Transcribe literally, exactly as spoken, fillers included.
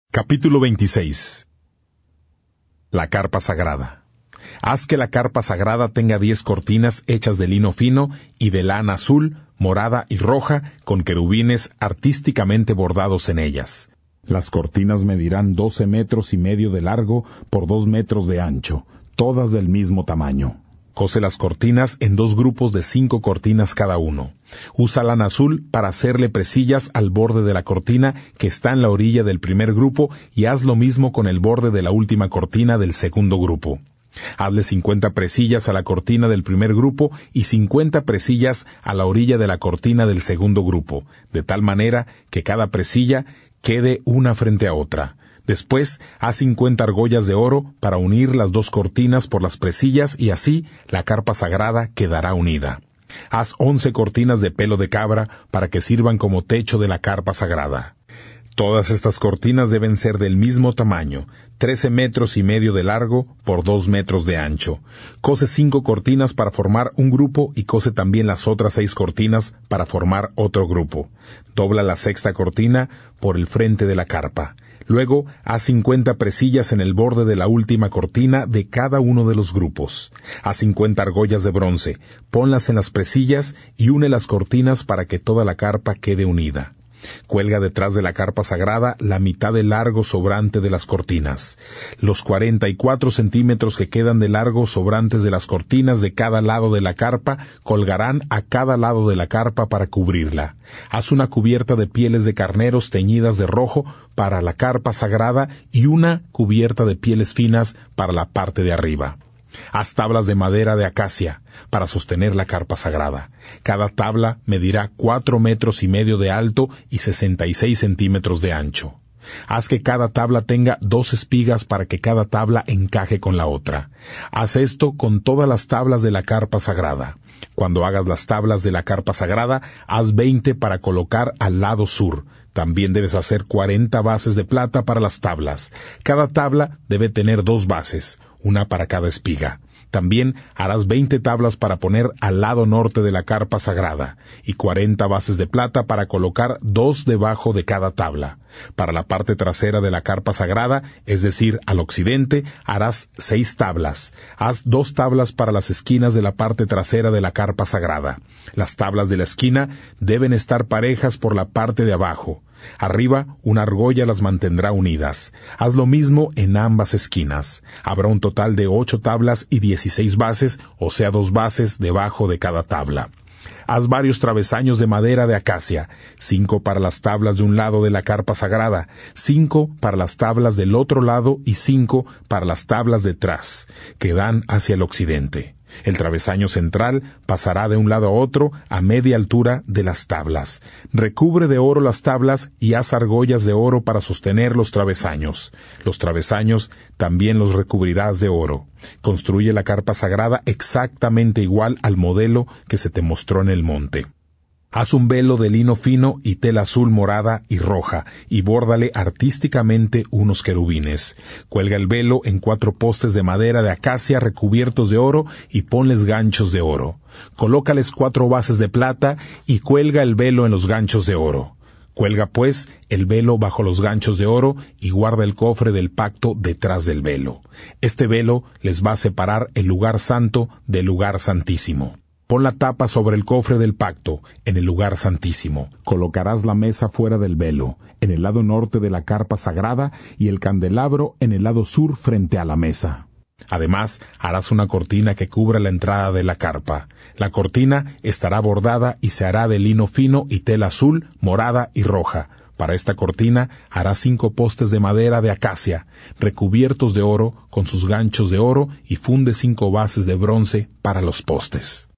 Capítulo veintiséis. La carpa sagrada. Haz que la carpa sagrada tenga diez cortinas hechas de lino fino y de lana azul, morada y roja, con querubines artísticamente bordados en ellas. Las cortinas medirán doce metros y medio de largo por dos metros de ancho, todas del mismo tamaño. Cose las cortinas en dos grupos de cinco cortinas cada uno. Usa lana azul para hacerle presillas al borde de la cortina que está en la orilla del primer grupo y haz lo mismo con el borde de la última cortina del segundo grupo. Hazle cincuenta presillas a la cortina del primer grupo y cincuenta presillas a la orilla de la cortina del segundo grupo, de tal manera que cada presilla quede una frente a otra. Después, haz cincuenta argollas de oro para unir las dos cortinas por las presillas y así la carpa sagrada quedará unida. Haz once cortinas de pelo de cabra para que sirvan como techo de la carpa sagrada. Todas estas cortinas deben ser del mismo tamaño, trece metros y medio de largo por dos metros de ancho. Cose cinco cortinas para formar un grupo y cose también las otras seis cortinas para formar otro grupo. Dobla la sexta cortina por el frente de la carpa. Luego, haz cincuenta presillas en el borde de la última cortina de cada uno de los grupos. Haz cincuenta argollas de bronce, ponlas en las presillas y une las cortinas para que toda la carpa quede unida. Cuelga detrás de la carpa sagrada la mitad del largo sobrante de las cortinas. Los cuarenta y cuatro centímetros que quedan de largo sobrantes de las cortinas de cada lado de la carpa colgarán a cada lado de la carpa para cubrirla. Haz una cubierta de pieles de carneros teñidas de rojo para la carpa sagrada y una cubierta de pieles finas para la parte de arriba. Haz tablas de madera de acacia para sostener la carpa sagrada. Cada tabla medirá cuatro metros y medio de alto y sesenta y seis centímetros de ancho. Haz que cada tabla tenga dos espigas para que cada tabla encaje con la otra. Haz esto con todas las tablas de la carpa sagrada. Cuando hagas las tablas de la carpa sagrada, haz veinte para colocar al lado sur. También debes hacer cuarenta bases de plata para las tablas. Cada tabla debe tener dos bases, una para cada espiga. También harás veinte tablas para poner al lado norte de la carpa sagrada, y cuarenta bases de plata para colocar dos debajo de cada tabla. Para la parte trasera de la carpa sagrada, es decir, al occidente, harás seis tablas. Haz dos tablas para las esquinas de la parte trasera de la carpa sagrada. Las tablas de la esquina deben estar parejas por la parte de abajo. Arriba, una argolla las mantendrá unidas. Haz lo mismo en ambas esquinas. Habrá un total de ocho tablas y dieciséis bases, o sea, dos bases debajo de cada tabla. Haz varios travesaños de madera de acacia, cinco para las tablas de un lado de la carpa sagrada, cinco para las tablas del otro lado y cinco para las tablas detrás, que dan hacia el occidente. El travesaño central pasará de un lado a otro a media altura de las tablas. Recubre de oro las tablas y haz argollas de oro para sostener los travesaños. Los travesaños también los recubrirás de oro. Construye la carpa sagrada exactamente igual al modelo que se te mostró en el monte. Haz un velo de lino fino y tela azul, morada y roja, y bórdale artísticamente unos querubines. Cuelga el velo en cuatro postes de madera de acacia recubiertos de oro y ponles ganchos de oro. Colócales cuatro bases de plata y cuelga el velo en los ganchos de oro. Cuelga, pues, el velo bajo los ganchos de oro y guarda el cofre del pacto detrás del velo. Este velo les va a separar el lugar santo del lugar santísimo. Pon la tapa sobre el cofre del pacto, en el lugar santísimo. Colocarás la mesa fuera del velo, en el lado norte de la carpa sagrada, y el candelabro en el lado sur frente a la mesa. Además, harás una cortina que cubra la entrada de la carpa. La cortina estará bordada y se hará de lino fino y tela azul, morada y roja. Para esta cortina harás cinco postes de madera de acacia, recubiertos de oro, con sus ganchos de oro, y funde cinco bases de bronce para los postes.